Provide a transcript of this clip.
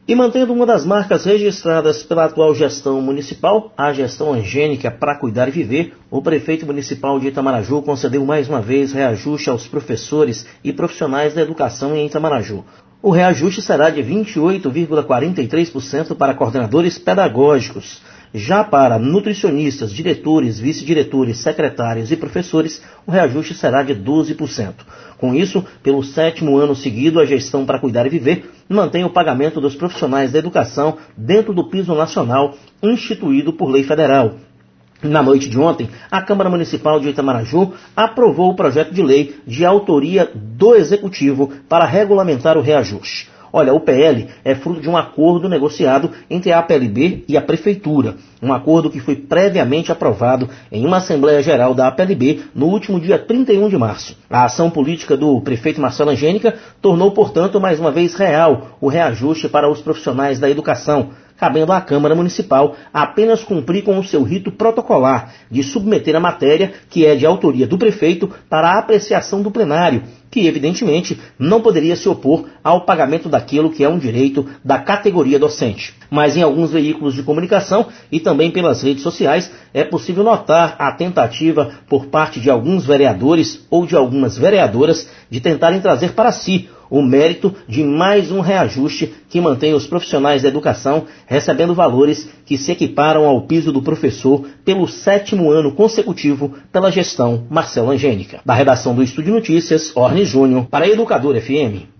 E mantendo uma das marcas registradas pela atual gestão municipal, a gestão Angênica para Cuidar e Viver, o prefeito municipal de Itamaraju concedeu mais uma vez reajuste aos professores e profissionais da educação em Itamaraju. O reajuste será de 28,43% para coordenadores pedagógicos. Já para nutricionistas, diretores, vice-diretores, secretários e professores, o reajuste será de 12%. Com isso, pelo 7º ano seguido, a gestão para Cuidar e Viver mantém o pagamento dos profissionais da educação dentro do piso nacional instituído por lei federal. Na noite de ontem, a Câmara Municipal de Itamaraju aprovou o projeto de lei de autoria do Executivo para regulamentar o reajuste. Olha, o PL é fruto de um acordo negociado entre a APLB e a Prefeitura. Um acordo que foi previamente aprovado em uma Assembleia Geral da APLB no último dia 31 de março. A ação política do prefeito Marcelo Angênica tornou, portanto, mais uma vez real o reajuste para os profissionais da educação, cabendo à Câmara Municipal apenas cumprir com o seu rito protocolar de submeter a matéria, que é de autoria do prefeito, para a apreciação do plenário, que evidentemente não poderia se opor ao pagamento daquilo que é um direito da categoria docente. Mas em alguns veículos de comunicação e também pelas redes sociais é possível notar a tentativa por parte de alguns vereadores ou de algumas vereadoras de tentarem trazer para si o mérito de mais um reajuste que mantém os profissionais da educação recebendo valores que se equiparam ao piso do professor pelo 7º ano consecutivo pela gestão Marcelo Angênica. Da redação do Estúdio Notícias, Orne Júnior, para a Educadora FM.